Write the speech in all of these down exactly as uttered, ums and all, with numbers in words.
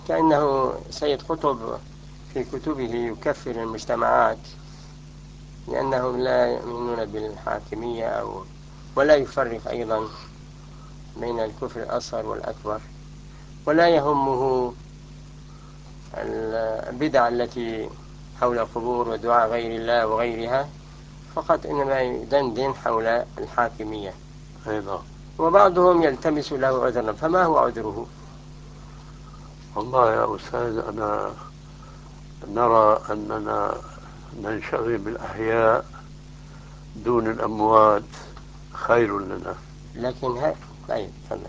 كأنه سيد قطب في كتبه يكفر المجتمعات لأنهم لا يؤمنون بالحاكمية أو ولا يفرق أيضا بين الكفر الأصغر والأكبر، ولا يهمه البدع التي حول القبور ودعاء غير الله وغيرها، فقط إنما يدندن حول الحاكمية. أيضا وبعضهم يلتمس له عذرا، فما هو عذره؟ والله يا أستاذ، أنا نرى أننا ننشغل بالأحياء دون الأموات خير لنا. لكن ها طيب تفضل.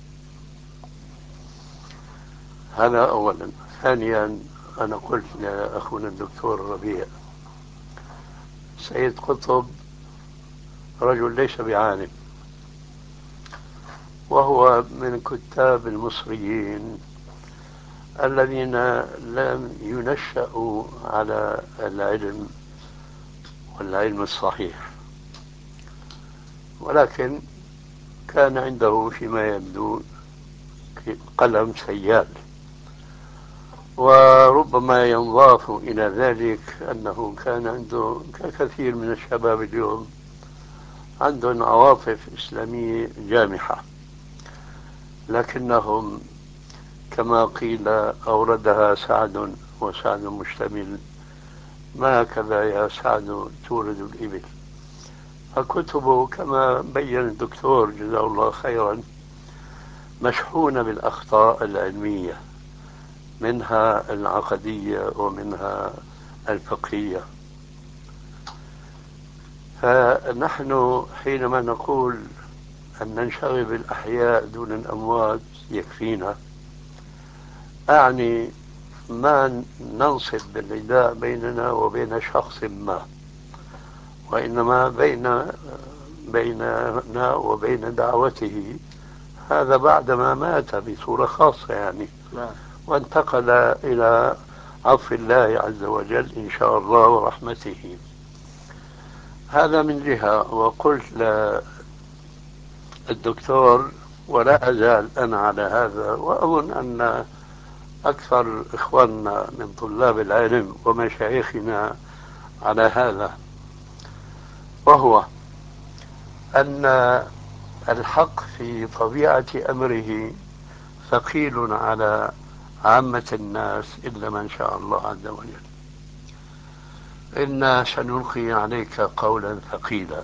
هذا أولا. ثانيا، أنا قلت لأخونا الدكتور ربيع، سيد قطب رجل ليس بعالم، وهو من الكتاب المصريين الذين لم ينشأوا على العلم والعلم الصحيح، ولكن كان عنده فيما يبدو قلم سيال. وربما ينضاف إلى ذلك أنه كان عنده ككثير من الشباب اليوم عندهم عواطف إسلامية جامحة، لكنهم كما قيل أوردها سعد وسعد مشتمل، ما هكذا يا سعد تورد الإبل. فكتبه كما بين الدكتور جزاه الله خيرا مشحونة بالأخطاء العلمية، منها العقدية ومنها الفقهية. فنحن حينما نقول أن ننشغل بالأحياء دون الأموات يكفينا، أعني ما ننصب بالرداء بيننا وبين شخص ما، وإنما بين بيننا وبين دعوته، هذا بعدما مات بصورة خاصة يعني، وانتقل إلى عفو الله عز وجل إن شاء الله ورحمته. هذا من جهة. وقلت للدكتور، ولا أزال أنا على هذا، وأظن أن أكثر إخواننا من طلاب العلم ومشايخنا على هذا، وهو أن الحق في طبيعة أمره ثقيل على عامة الناس إلا من شاء الله عز وجل. إنا سنلقي عليك قولا ثقيلا.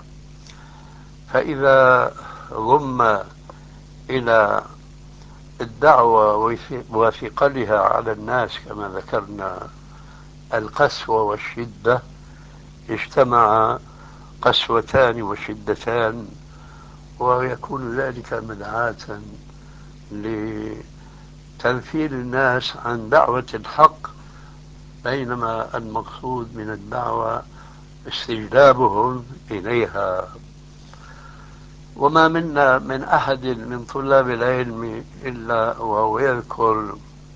فإذا ضم إلى الدعوة وثقلها على الناس كما ذكرنا القسوة والشدة، اجتمع قسوتان وشدتان، ويكون ذلك مدعاة لتنفير الناس عن دعوة الحق، بينما المقصود من الدعوة استجلابهم إليها. وما منا من أحد من طلاب العلم إلا وهو يذكر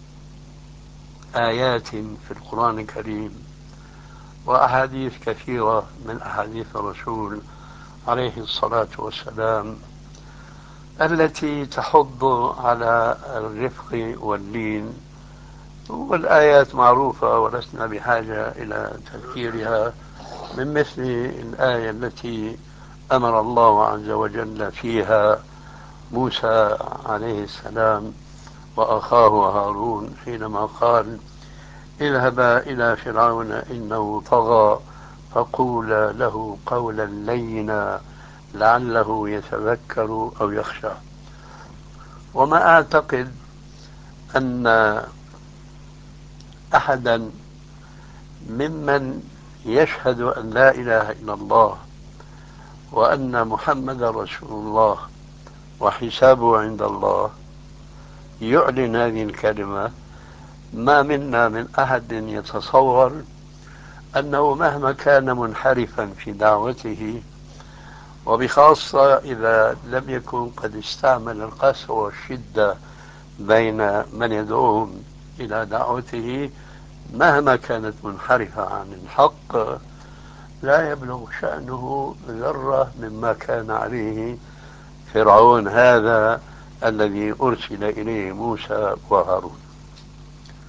آيات في القرآن الكريم وأحاديث كثيرة من أحاديث الرسول عليه الصلاة والسلام التي تحض على الرفق واللين. والآيات معروفة ولسنا بحاجة إلى تذكيرها، من مثل الآية التي أمر الله عز وجل فيها موسى عليه السلام وأخاه هارون حينما قال: اذهبا إلى فرعون إنه طغى فقولا له قولا لينا لعله يتذكر أو يخشى. وما أعتقد أن أحدا ممن يشهد أن لا إله إلا الله وأن محمد رسول الله وحسابه عند الله يعلن هذه الكلمة، ما منا من أحد يتصور أنه مهما كان منحرفا في دعوته، وبخاصة إذا لم يكن قد استعمل القسوة والشدة بين من يدعوهم إلى دعوته، مهما كانت منحرفة عن الحق لا يبلغ شأنه ذرة مما كان عليه فرعون هذا الذي أرسل إليه موسى وهارون.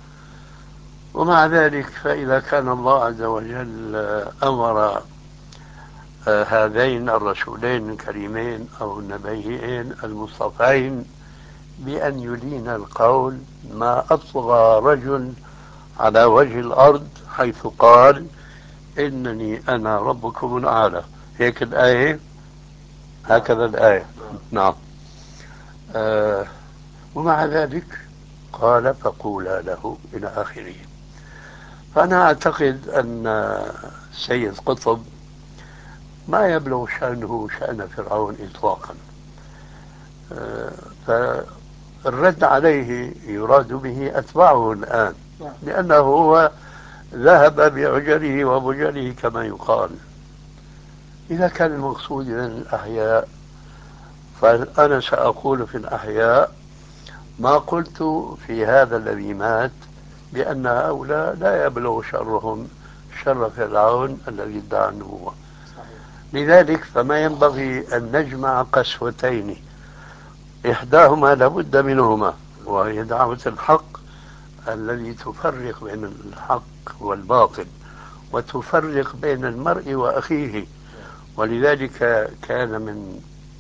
ومع ذلك فإذا كان الله عز وجل أمر هذين الرسولين الكريمين أو النبيين المصطفين بأن يلين القول، ما أطغى رجل على وجه الأرض حيث قال إنني أنا ربكم الأعلى. هيك الآية، هكذا الآية. نعم. آه ومع ذلك قال فقولا له إلى آخره. فأنا أعتقد أن سيد قطب ما يبلغ شأنه شأن فرعون إطلاقا. آه فالرد عليه يراد به أتباعه الآن، لأنه هو ذهب بعجله وبجله كما يقال. إذا كان المقصود من الأحياء، فأنا سأقول في الأحياء ما قلت في هذا الذي مات، بأن هؤلاء لا يبلغ شرهم شر فرعون الذي ادعى النبوة. لذلك فما ينبغي أن نجمع قسوتين، إحداهما لابد منهما، وهي دعوة الحق الذي تفرق بين الحق والباطل وتفرق بين المرء وأخيه. ولذلك كان من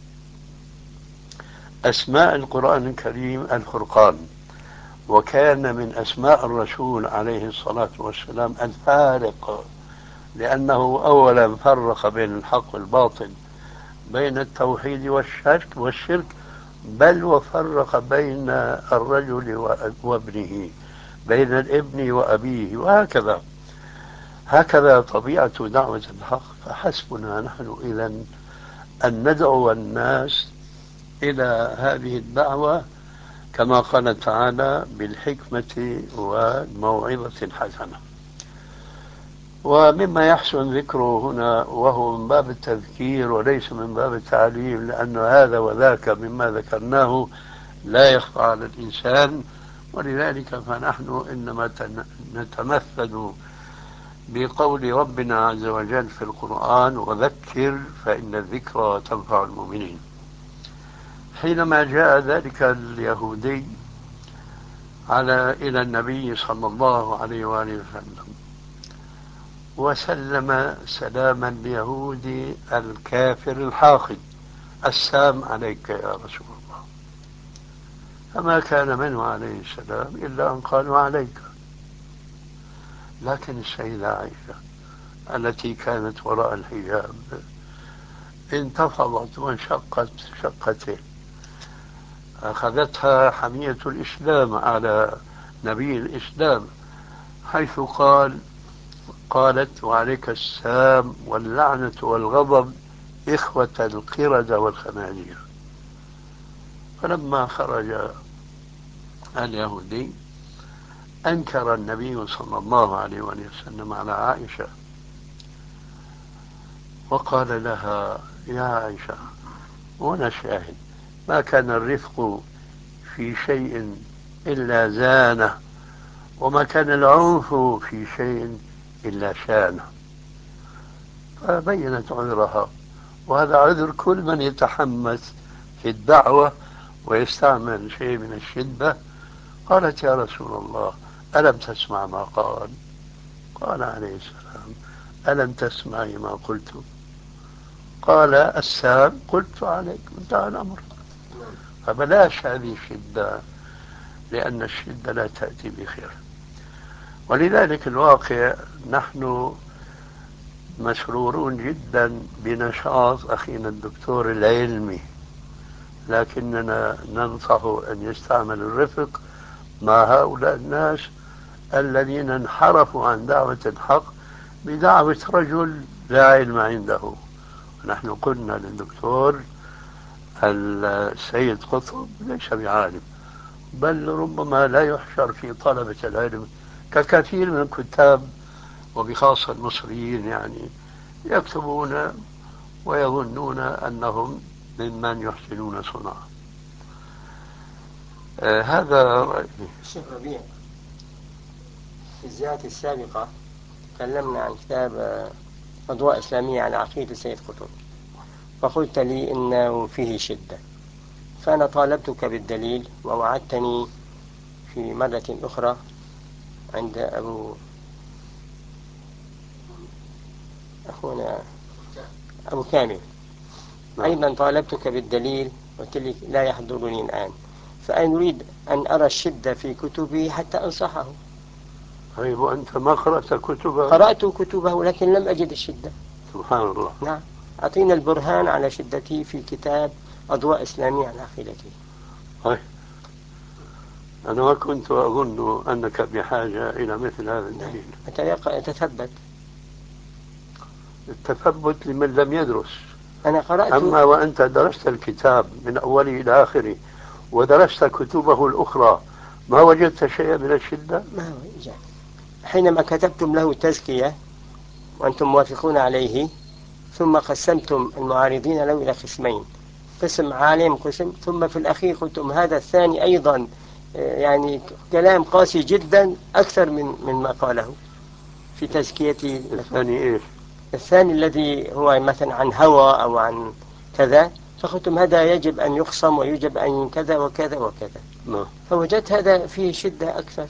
أسماء القرآن الكريم الفرقان، وكان من أسماء الرسول عليه الصلاة والسلام الفارق، لأنه أولا فرق بين الحق والباطل، بين التوحيد والشرك والشرك بل وفرق بين الرجل وابنه، بين الابن وأبيه، وهكذا. هكذا طبيعة دعوة الحق. فحسبنا نحن إذن أن ندعو الناس إلى هذه الدعوة كما قال تعالى بالحكمة والموعظة الحسنة. ومما يحسن ذكره هنا، وهو من باب التذكير وليس من باب التعليم، لأن هذا وذاك مما ذكرناه لا يخفى على الإنسان، ولذلك فنحن إنما نتمثل بقول ربنا عز وجل في القرآن: وذكر فإن الذكرى تنفع المؤمنين. حينما جاء ذلك اليهودي على إلى النبي صلى الله عليه وآله وسلم وسلم سلام اليهود الكافر الحاقد: السلام عليك يا رسول الله. فما كان منه عليه السلام إلا أن قال وعليك. لكن السيدة عائشة التي كانت وراء الحجاب انتفضت وانشقت شقتين، أخذتها حمية الإسلام على نبي الإسلام، حيث قال قالت: وعليك السام واللعنة والغضب إخوة القردة والخنازير. فلما خرج اليهودي أنكر النبي صلى الله عليه وسلم على عائشة وقال لها: يا عائشة، وأنا شاهد، ما كان الرفق في شيء إلا زانه، وما كان العنف في شيء إلا شانه. فبينت عذرها، وهذا عذر كل من يتحمس في الدعوة ويستعمل شيء من الشدة. قالت: يا رسول الله، ألم تسمع ما قال؟ قال عليه السلام: ألم تسمعي ما قلت؟ قال: السام قلت عليك، انتهى الأمر. فبلاش هذه الشدة، لأن الشدة لا تأتي بخير. ولذلك الواقع نحن مسرورون جدا بنشاط أخينا الدكتور العلمي، لكننا ننصح أن يستعمل الرفق مع هؤلاء الناس الذين انحرفوا عن دعوة الحق بدعوة رجل لا علم عنده. نحن قلنا للدكتور: السيد قطب ليس بعالم، بل ربما لا يحشر في طلبة العلم ككثير من الكتاب، وبخاصة المصريين، يعني يكتبون ويظنون أنهم ممن يحسنون صنعا. آه هذا رأيي. الشيخ ربيع، في الزيارة السابقة تكلمنا عن كتاب أضواء إسلامية على عقيدة السيد قطب، فقلت لي إنه فيه شدة، فأنا طالبتك بالدليل ووعدتني في مرة أخرى عند أبو أخونا أبو كامل. نعم. أيضا طالبتك بالدليل، قلت لي لا يحضرني الآن، فأنا أريد أن أرى الشدة في كتبه حتى أنصحه. طيب وأنت ما قرأت كتبه؟ قرأت كتبه لكن لم أجد الشدة. سبحان الله. نعم. أعطينا البرهان على شدته في كتاب أضواء إسلامية عن عقيدته. طيب أنا ما كنت أظن أنك بحاجة إلى مثل هذا الدليل. أتثبت. التثبت لمن لم يدرس. أنا قرأت. أما وأنت درست الكتاب من أوله إلى آخره ودرست كتبه الأخرى ما وجدت شيئا من الشدة؟ ما وجدت. حينما كتبتم له تزكية وأنتم موافقون عليه، ثم قسمتم المعارضين له إلى قسمين، قسم عالم قسم، ثم في الأخير قلتم هذا الثاني أيضا يعني كلام قاسي جدا أكثر من من ما قاله في تزكيتي. الثاني إيش؟ الثاني الذي هو مثلا عن هوى أو عن كذا، فقلتم هذا يجب أن يخصم ويجب أن كذا وكذا وكذا. نعم. فوجدت هذا فيه شدة أكثر.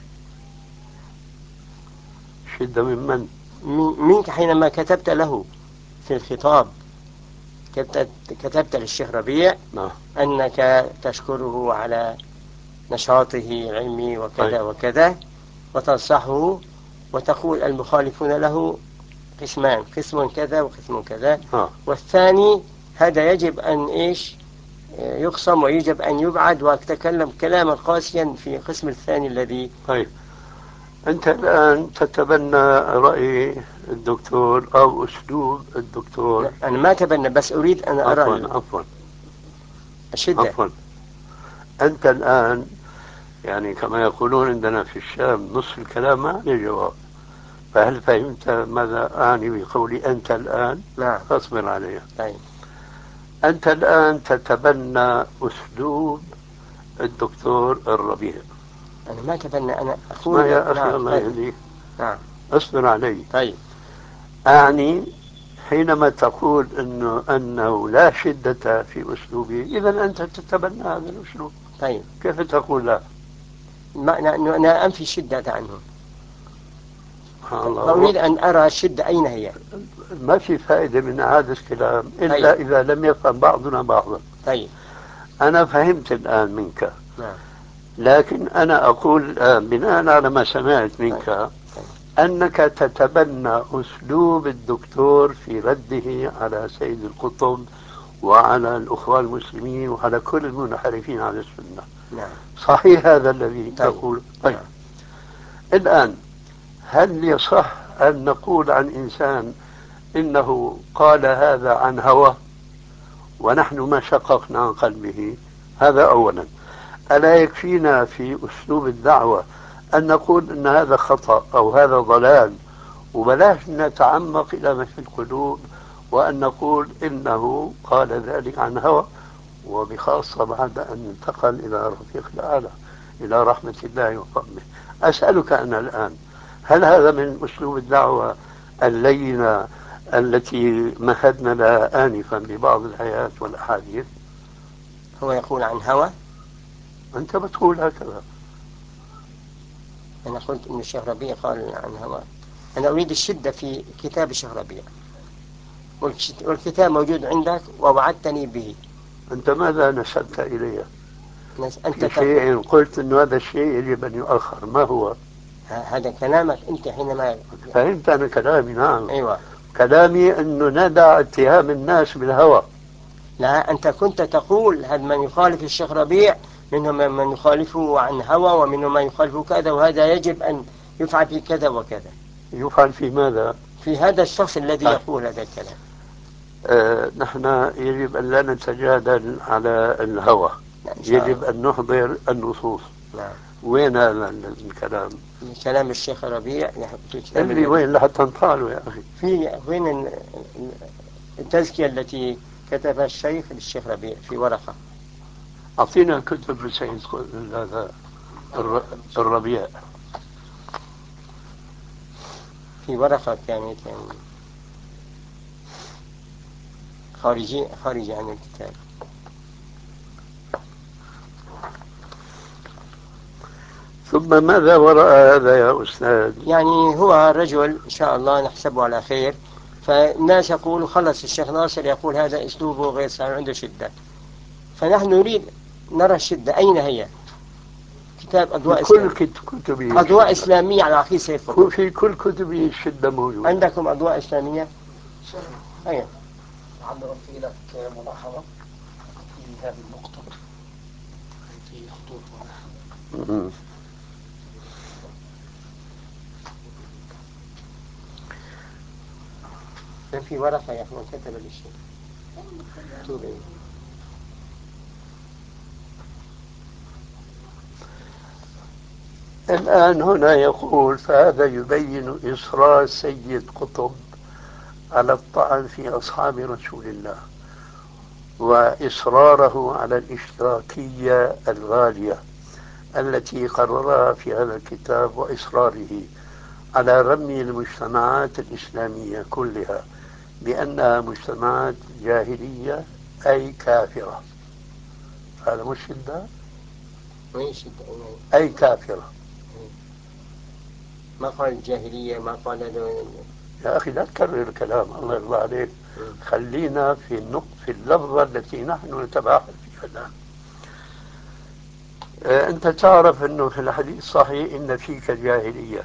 شدة من من؟ منك حينما كتبت له في الخطاب، كتبت, كتبت للشيخ ربيع نعم. أنك تشكره على نشاطه العلمي وكذا طيب. وكذا، وتنصحه وتقول المخالفون له قسمان، قسم كذا وقسم كذا. آه. والثاني هذا يجب أن إيش يقسم ويجب أن يبعد، وتكلم كلاما قاسيا في القسم الثاني الذي. طيب أنت الآن تتبنى رأي الدكتور أو أسلوب الدكتور. أنا ما تبنى، بس أريد أن أرى عفوا عفوا الشدة. عفوا أنت الآن يعني كما يقولون عندنا في الشام نصف الكلام ما عليه جواب، فهل فهمت ماذا أعني بقولي أنت الآن؟ نعم. فاصبر علي. طيب. أنت الآن تتبنى أسلوب الدكتور الربيع. أنا ما تبنى، أنا اسمع أقول. يا أخي نعم. الله طيب. يهديك. نعم. اصبر علي. طيب. أعني حينما تقول أنه أنه لا شدة في أسلوبه إذا أنت تتبنى هذا الأسلوب. طيب. كيف تقول لا؟ ما أنا, أنا أنفي الشدة عنه، سبحان الله. فأريد أن أرى الشدة أين هي. ما في فائدة من هذا الكلام إلا طيب. إذا لم يفهم بعضنا بعضا. طيب. أنا فهمت الآن منك، نعم. لكن أنا أقول الآن بناء على ما سمعت طيب. منك طيب. أنك تتبنى أسلوب الدكتور في رده على سيد القطب وعلى الأخوة المسلمين وعلى كل المنحرفين على السنة. نعم. صحيح هذا الذي طيب. تقول؟ طيب. نعم. الآن هل يصح أن نقول عن إنسان إنه قال هذا عن هوى ونحن ما شققنا عن قلبه؟ هذا أولا. ألا يكفينا في أسلوب الدعوة أن نقول أن هذا خطأ أو هذا ضلال، وبلاش نتعمق إلى ما في القلوب وأن نقول إنه قال ذلك عن هوى، وبخاصة بعد أن انتقل إلى رفيق الأعلى إلى رحمة الله وفضله. أسألك أنا الآن، هل هذا من أسلوب الدعوة اللينة التي مهدنا لها آنفا ببعض الآيات والأحاديث؟ هو يقول عن هوى. أنت بتقول هكذا. أنا قلت إن الشيخ ربيع قال عن هوى. أنا أريد الشدة في كتاب الشيخ ربيع، والكتاب موجود عندك ووعدتني به. أنت ماذا نسبت إلي؟ أنت في تقول شيء قلت أن هذا الشيء يجب أن يؤخر، ما هو؟ هذا كلامك أنت حينما. فهمت أنا كلامي؟ نعم. أيوة. كلامي أنه ندع اتهام الناس بالهوى. لا، أنت كنت تقول هذا من يخالف الشيخ ربيع منهم من يخالفه عن هوى ومنهم من يخالفه كذا، وهذا يجب أن يفعل في كذا وكذا. يفعل في ماذا؟ في هذا الشخص الذي طيب. يقول هذا الكلام. آه نحن يجب أن لا نتجادل على الهوى، إن شاء يجب الله. أن نحضر النصوص. نعم. وين هذا الكلام؟ في كلام الشيخ ربيع في كتاب اللي وين لحتى نطاله يا أخي؟ في وين التزكية التي كتبها الشيخ للشيخ ربيع في ورقة. أعطينا كتب السيد هذا الر- الربيع. في ورقة كانت يعني خارجي خارجي عن الكتاب. ثم ثم ماذا وراء هذا يا أستاذ؟ يعني هو رجل إن شاء الله نحسبه على خير، فالناس يقولوا خلص الشيخ ناصر يقول هذا أسلوبه غير صحيح عنده شدة، فنحن نريد نرى الشدة أين هي. كتاب أضواء كل إسلامية، كتبه أضواء الشدة. إسلامية على عقيدة سيد قطب. في كل كتبه الشدة موجودة. عندكم أضواء إسلامية؟ أين؟ لعل ألقي لك ملاحظة في هذه النقطة في خطوط ونحو. ما في ورقة يا أخوان كتب الشيء توبي. الآن هنا يقول فهذا يبين إصرار سيد قطب على الطعن في أصحاب رسول الله، وإصراره على الاشتراكية الغالية التي قررها في هذا الكتاب، وإصراره على رمي المجتمعات الإسلامية كلها بأنها مجتمعات جاهلية أي كافرة. هذا مش شدة؟ أي كافرة. ما قال الجاهلية، ما قال هذا. يا أخي لا تكرر الكلام، الله يرضى عليك. خلينا في النقطة في اللفظة التي نحن نتباحث فيها الآن. آه، أنت تعرف أنه في الحديث الصحيح إن فيك جاهلية،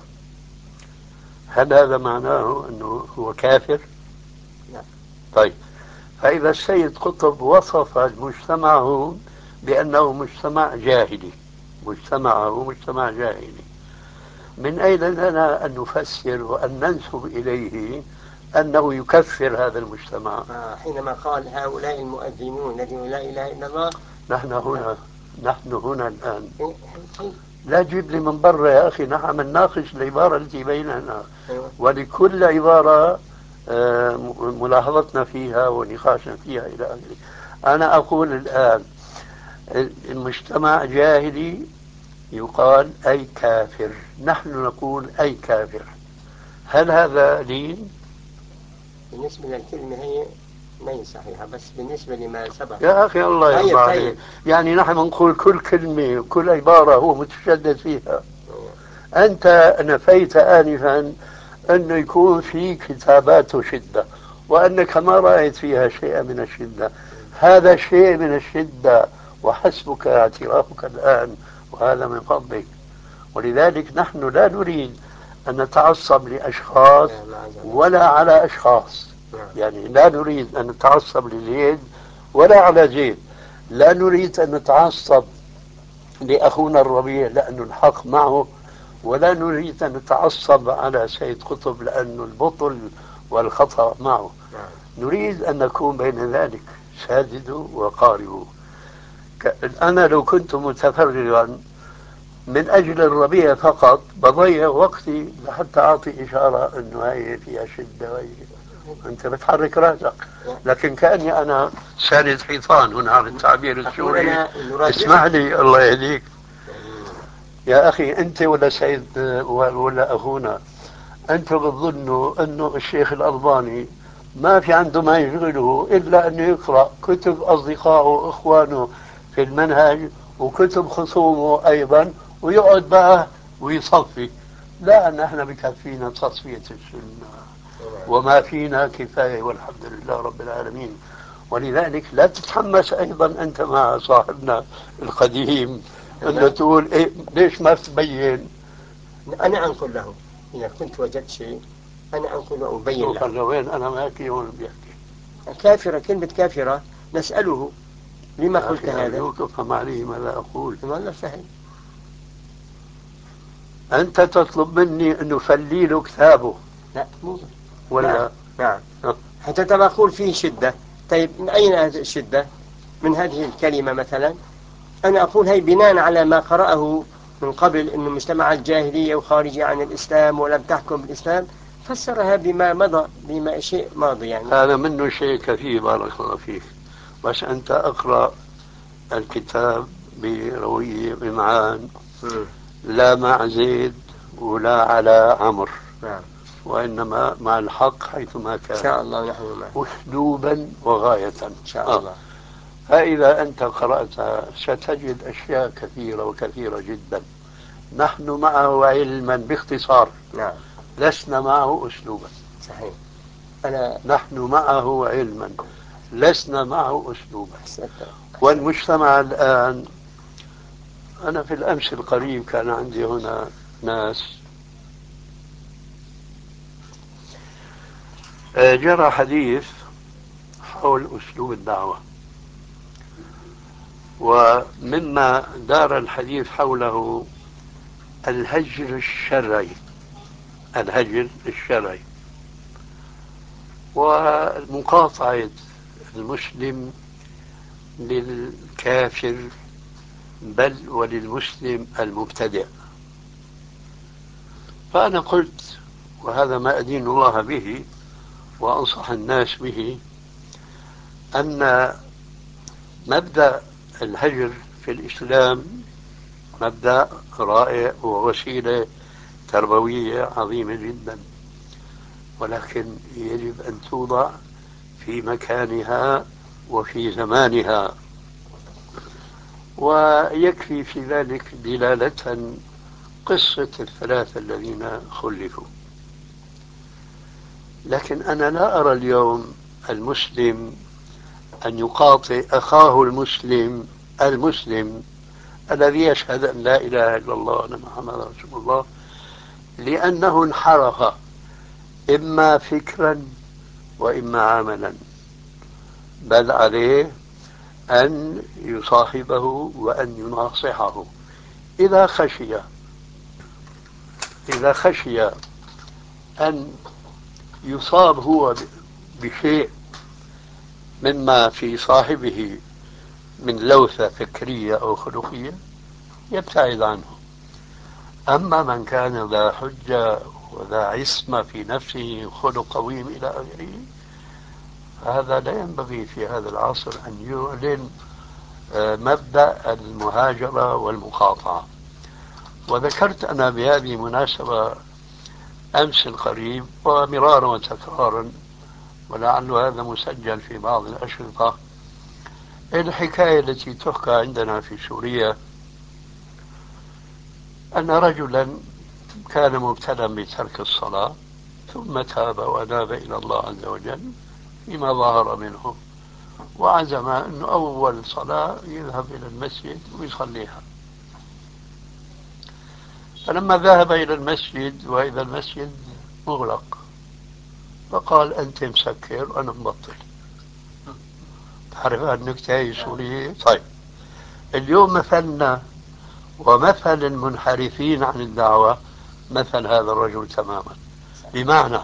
هل هذا معناه أنه هو كافر؟ لا. طيب، فإذا السيد قطب وصف مجتمعه بأنه مجتمع جاهلي، مجتمعه مجتمع جاهلي، من أين لنا أن نفسر وأن ننسب إليه أنه يكفر هذا المجتمع؟ حينما قال هؤلاء المؤذنون الذين لا إله إلا الله. نحن هنا نحن هنا الآن لا تجيب لي من برا يا أخي، نحن نناقش العبارة التي بيننا، ولكل عبارة ملاحظتنا فيها ونقاشنا فيها إلى آخره. أنا أقول الآن المجتمع جاهلي يقال أي كافر، نحن نقول أي كافر، هل هذا لين؟ بالنسبة للكلمة هي ما هي صحيحة، بس بالنسبة لما سبق يا أخي الله يرضى طيب عليك. طيب. يعني نحن نقول كل كلمة كل عبارة هو متشدد فيها. أنت نفيت آنفا أنه يكون في كتابات شدة، وأنك ما رأيت فيها شيء من الشدة. هذا شيء من الشدة وحسبك اعترافك الآن، وهذا من فضلك. ولذلك نحن لا نريد أن نتعصب لأشخاص ولا على أشخاص، يعني لا نريد أن نتعصب لزيد ولا على زيد، لا نريد أن نتعصب لأخونا الربيع لأنه الحق معه، ولا نريد أن نتعصب على سيد قطب لأنه البطل والخطأ معه. نريد أن نكون بين ذلك، ساددوا وقاربوا. أنا لو كنت متفرغا من أجل الربيع فقط بضيع وقتي لحتى أعطي إشارة أنه هي فيها شدة وهي أنت بتحرك رأسك، لكن كأني أنا ساند حيطان هنا على التعبير السوري. اسمح لي الله يهديك يا أخي، أنت ولا سيد ولا أخونا، أنتم بتظنوا أنه الشيخ الألباني ما في عنده ما يشغله إلا أنه يقرأ كتب أصدقائه وإخوانه في المنهج وكتب خصومه أيضا ويقعد بقى ويصفي؟ لا، نحن بكفينا تصفية السنة وما فينا كفاية والحمد لله رب العالمين. ولذلك لا تتحمس أيضا أنت مع صاحبنا القديم أنه تقول إيه ليش ما تبين. أنا أنقل له إذا كنت وجدت شيء، أنا أنقل وأبين له. وين أنا معك هون بيحكي كافرة، كلمة كافرة نسأله لما قلت هذا؟ أرجوك افهم علي ماذا أقول. والله فهم. أنت تطلب مني أن أفلي له كتابه. لا مو ولا نعم, نعم. حتى ترى أقول فيه شدة. طيب من أين هذه الشدة؟ من هذه الكلمة مثلا. أنا أقول هي بناء على ما قرأه من قبل أنه مجتمع الجاهلية وخارجي عن الإسلام ولم تحكم بالإسلام، فسرها بما مضى، بما شيء ماضي يعني. هذا منه شيء كثير بارك الله فيك، بس أنت أقرأ الكتاب بروية بمعان، لا مع زيد ولا على عمرو، نعم. وإنما مع الحق حيثما كان إن شاء الله نحن معه أسلوبا وغاية إن شاء الله. فإذا أنت قرأت ستجد أشياء كثيرة وكثيرة جدا نحن معه علما باختصار، نعم لسنا معه أسلوبا. صحيح. أنا نحن معه علما، لسنا معه أسلوبا. أحسنت. والمجتمع الآن، أنا في الأمس القريب كان عندي هنا ناس جرى حديث حول أسلوب الدعوة، ومما دار الحديث حوله الهجر الشرعي، الهجر الشرعي ومقاطعة المسلم للكافر بل وللمسلم المبتدع. فأنا قلت، وهذا ما أدين الله به وأنصح الناس به، أن مبدأ الهجر في الإسلام مبدأ رائع ووسيلة تربوية عظيمة جدا، ولكن يجب أن توضع في مكانها وفي زمانها. ويكفي في ذلك دلالة قصة الثلاثة الذين خلفوا. لكن أنا لا أرى اليوم المسلم أن يقاطع أخاه المسلم المسلم الذي يشهد أن لا إله إلا الله وأن محمد رسول الله لأنه انحرف إما فكرا وإما عملا، بل عليه أن يصاحبه وأن يناصحه. إذا خشي إذا خشي أن يصاب هو بشيء مما في صاحبه من لوثة فكرية أو خلقية يبتعد عنه. أما من كان ذا حجة وذا عصمة في نفسه خلق قويم إلى آخره، فهذا لا ينبغي في هذا العصر أن يعلن مبدأ المهاجرة والمقاطعة. وذكرت أنا بهذه المناسبة أمس القريب ومرارا وتكرارا، ولعل هذا مسجل في بعض الأشرطة، الحكاية التي تحكى عندنا في سوريا أن رجلا كان مبتلا بترك الصلاة ثم تاب وأناب إلى الله عز وجل فيما ظهر منه، وعزم أن أول صلاة يذهب إلى المسجد ويصليها. فلما ذهب إلى المسجد وإذا المسجد مغلق، فقال أنت مسكر وأنا مبطل. تعرف النكتة هي سورية؟ طيب، اليوم مثلنا ومثل المنحرفين عن الدعوة مثل هذا الرجل تماما. بمعنى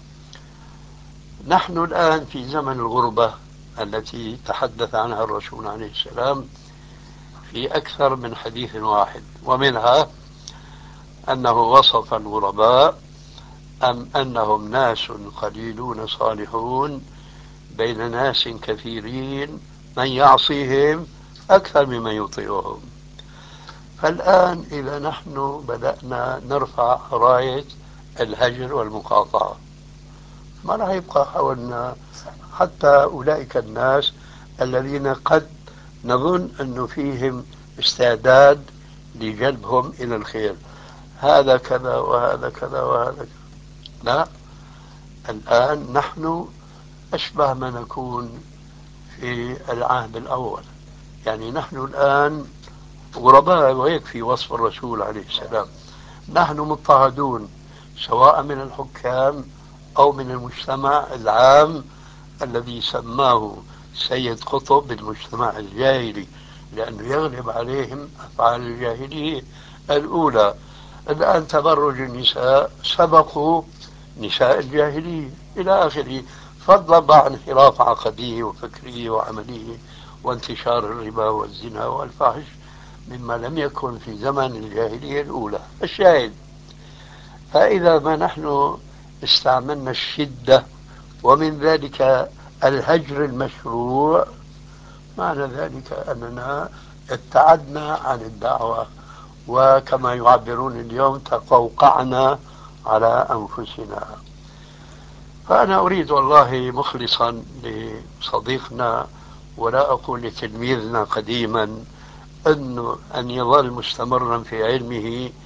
نحن الآن في زمن الغربة التي تحدث عنها الرسول عليه السلام في أكثر من حديث واحد، ومنها أنه وصف الغرباء أم أنهم ناس قليلون صالحون بين ناس كثيرين من يعصيهم أكثر ممن يطيعهم. فالآن إذا نحن بدأنا نرفع راية الهجر والمقاطعة، ما راح يبقى حولنا حتى أولئك الناس الذين قد نظن أنه فيهم استعداد لجلبهم إلى الخير، هذا كذا وهذا كذا وهذا كذا. لا، الآن نحن أشبه ما نكون في العهد الأول، يعني نحن الآن غرباء، ويكفي وصف الرسول عليه السلام. نحن مضطهدون سواء من الحكام أو من المجتمع العام الذي سماه سيد قطب بالمجتمع الجاهلي، لأنه يغلب عليهم أفعال الجاهلية الأولى. الآن تبرج النساء سبقوا نساء الجاهلية إلى آخره، فضلا عن انحراف عقديه وفكريه وعمليه وانتشار الربا والزنا والفحش مما لم يكن في زمن الجاهلية الأولى. الشاهد، فإذا ما نحن استعملنا الشدة ومن ذلك الهجر المشروع، معنى ذلك أننا ابتعدنا عن الدعوة، وكما يعبرون اليوم تقوقعنا على أنفسنا. فأنا أريد والله مخلصا لصديقنا، ولا أقول لتلميذنا قديما، أنه أن يظل مستمرا في علمه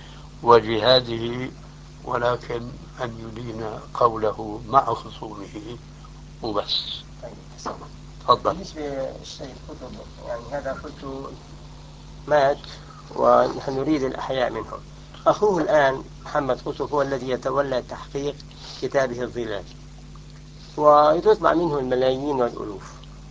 وجهاده، ولكن أن يدين قوله مع خصومه وبس. طيب. تفضل. بالنسبة للسيد قطب، يعني هذا قلت مات ونحن نريد الأحياء منهم. أخوه الآن محمد قطب هو الذي يتولى تحقيق كتابه الظلال، ويطلع منه الملايين والألوف.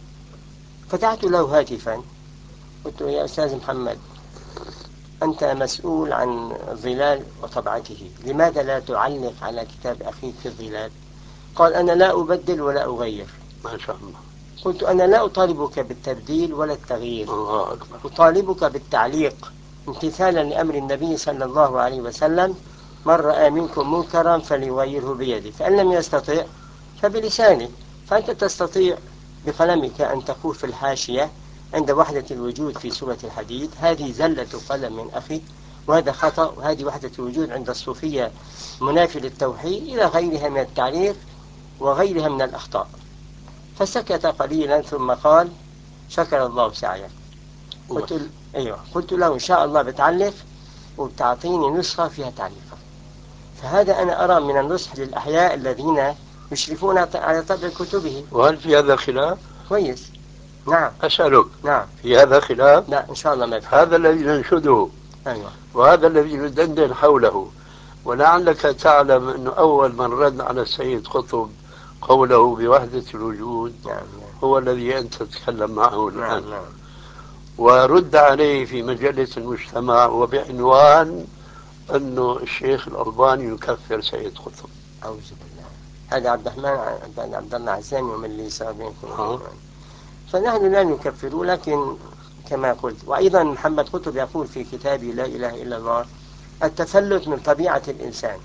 فتحت له هاتفا قلت له: يا أستاذ محمد، أنت مسؤول عن الظلال وطبعته، لماذا لا تعلق على كتاب أخيك في الظلال؟ قال: أنا لا أبدل ولا أغير. ما شاء الله. قلت: أنا لا أطالبك بالتبديل ولا التغيير، الله أكبر. أطالبك بالتعليق امتثالا لأمر النبي صلى الله عليه وسلم: من رأى منكم منكرا فليغيره بيده، فإن لم يستطع فبلسانه. فأنت تستطيع بقلمك أن تقول في الحاشية عند وحدة الوجود في سورة الحديد: هذه زلة قلم من أخي، وهذا خطأ، وهذه وحدة الوجود عند الصوفية منافي للتوحيد، إلى غيرها من التعليق وغيرها من الأخطاء. فسكت قليلا ثم قال: شكر الله سعيك. قلت أيوة. قلت له: إن شاء الله بتعلق وبتعطيني نسخة فيها تعليقات. فهذا أنا أرى من النصح للأحياء الذين يشرفون على طبع كتبه. وهل في هذا خلاف؟ كويس. نعم. أسألك. نعم. في هذا خلاف؟ لا، إن شاء الله ما في. هذا الذي ننشده. أيوة. وهذا الذي ندندن حوله. ولعلك تعلم أنه أول من رد على السيد قطب قوله بوحدة الوجود نعم. هو الذي أنت تتكلم معه الآن. نعم. نعم. ورد عليه في مجلة المجتمع وبعنوان أنه الشيخ الألباني يكفر سيد قطب. أعوذ بالله. هذا عبد الرحمن بن عبد الله عزامي ومن لي سابقكم. فنحن لا نكفر، لكن كما قلت. وأيضا محمد قطب يقول في كتابه لا إله إلا الله: التفلت من طبيعة الإنسان.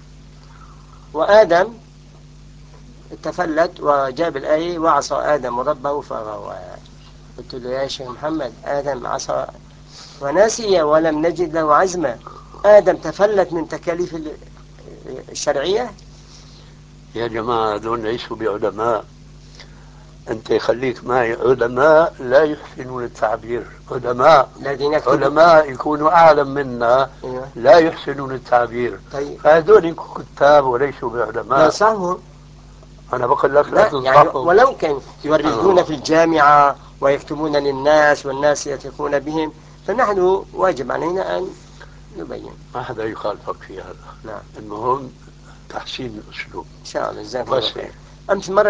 وآدم تفلت وجاب الآية: وعصى آدم ربه فغوى. قلت له: يا شيخ محمد، آدم عصى ونسي ولم نجد له عزما. آدم تفلت من تكاليف الشرعية. يا جماعة دول ليسوا بعلماء. أنت خليك معي. علماء لا يحسنون التعبير. علماء علماء يكونوا أعلم منا. أيوة. لا يحسنون التعبير. طيب. فهذول كتاب وليسوا بعلماء. لا صحهم. أنا بقول لك لا, لا يعني تنصحهم. ولو كانوا يوردون في الجامعة ويكتبون للناس والناس يثقون بهم، فنحن واجب علينا أن نبين. ما حدا يخالفك في هذا. نعم. المهم تحسين الأسلوب. إن شاء الله. جزاكم الله بس خير. أمس مرة